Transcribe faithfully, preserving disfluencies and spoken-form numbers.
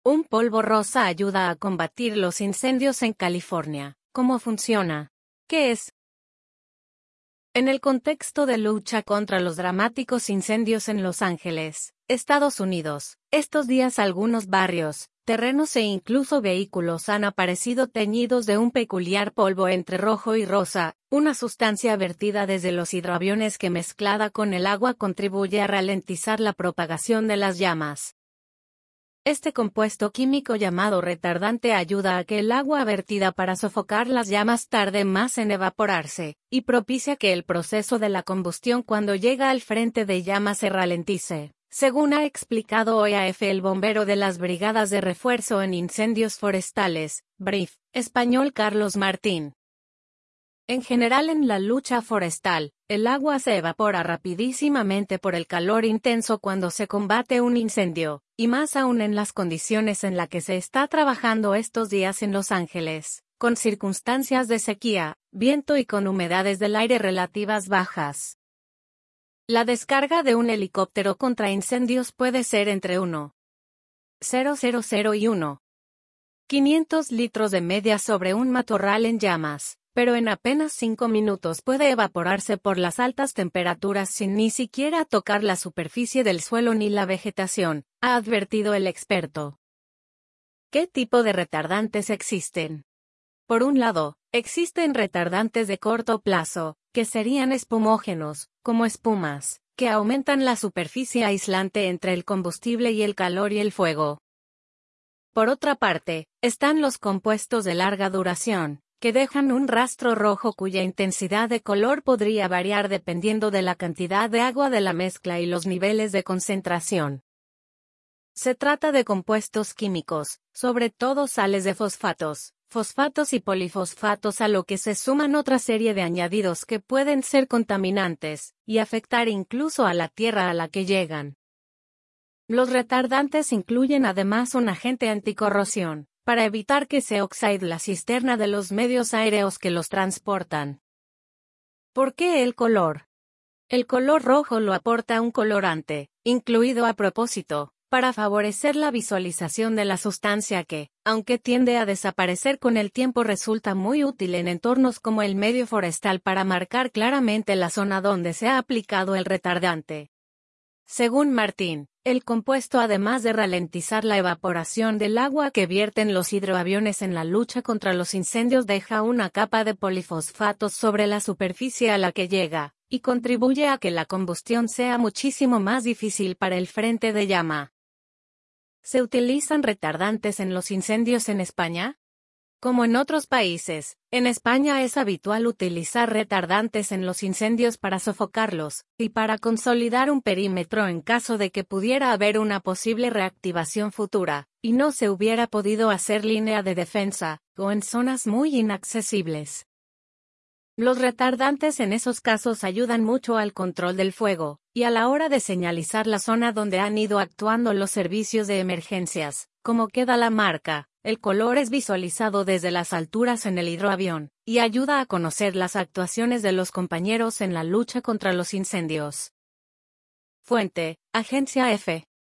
Un polvo rosa ayuda a combatir los incendios en California. ¿Cómo funciona? ¿Qué es? En el contexto de lucha contra los dramáticos incendios en Los Ángeles, Estados Unidos, estos días algunos barrios, terrenos e incluso vehículos han aparecido teñidos de un peculiar polvo entre rojo y rosa, una sustancia vertida desde los hidroaviones que mezclada con el agua contribuye a ralentizar la propagación de las llamas. Este compuesto químico llamado retardante ayuda a que el agua vertida para sofocar las llamas tarde más en evaporarse, y propicia que el proceso de la combustión cuando llega al frente de llamas se ralentice, según ha explicado hoy a F el bombero de las Brigadas de Refuerzo en Incendios Forestales, B R I F, español Carlos Martín. En general en la lucha forestal, el agua se evapora rapidísimamente por el calor intenso cuando se combate un incendio, y más aún en las condiciones en las que se está trabajando estos días en Los Ángeles, con circunstancias de sequía, viento y con humedades del aire relativas bajas. La descarga de un helicóptero contra incendios puede ser entre uno coma cero y uno coma quinientos litros de media sobre un matorral en llamas, pero en apenas cinco minutos puede evaporarse por las altas temperaturas sin ni siquiera tocar la superficie del suelo ni la vegetación, ha advertido el experto. ¿Qué tipo de retardantes existen? Por un lado, existen retardantes de corto plazo, que serían espumógenos, como espumas, que aumentan la superficie aislante entre el combustible y el calor y el fuego. Por otra parte, están los compuestos de larga duración, que dejan un rastro rojo cuya intensidad de color podría variar dependiendo de la cantidad de agua de la mezcla y los niveles de concentración. Se trata de compuestos químicos, sobre todo sales de fosfatos, fosfatos y polifosfatos a lo que se suman otra serie de añadidos que pueden ser contaminantes, y afectar incluso a la tierra a la que llegan. Los retardantes incluyen además un agente anticorrosión, para evitar que se oxide la cisterna de los medios aéreos que los transportan. ¿Por qué el color? El color rojo lo aporta un colorante, incluido a propósito, para favorecer la visualización de la sustancia que, aunque tiende a desaparecer con el tiempo, resulta muy útil en entornos como el medio forestal para marcar claramente la zona donde se ha aplicado el retardante. Según Martín, el compuesto, además de ralentizar la evaporación del agua que vierten los hidroaviones en la lucha contra los incendios, deja una capa de polifosfatos sobre la superficie a la que llega, y contribuye a que la combustión sea muchísimo más difícil para el frente de llama. ¿Se utilizan retardantes en los incendios en España? Como en otros países, en España es habitual utilizar retardantes en los incendios para sofocarlos, y para consolidar un perímetro en caso de que pudiera haber una posible reactivación futura, y no se hubiera podido hacer línea de defensa, o en zonas muy inaccesibles. Los retardantes en esos casos ayudan mucho al control del fuego, y a la hora de señalizar la zona donde han ido actuando los servicios de emergencias, como queda la marca. El color es visualizado desde las alturas en el hidroavión, y ayuda a conocer las actuaciones de los compañeros en la lucha contra los incendios. Fuente: Agencia F.